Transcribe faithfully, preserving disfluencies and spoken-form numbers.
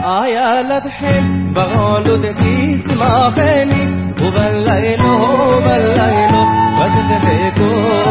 آيا لا تحل بغولو دكيس ما خيني وبالليلو وبالليلو وتدفيكو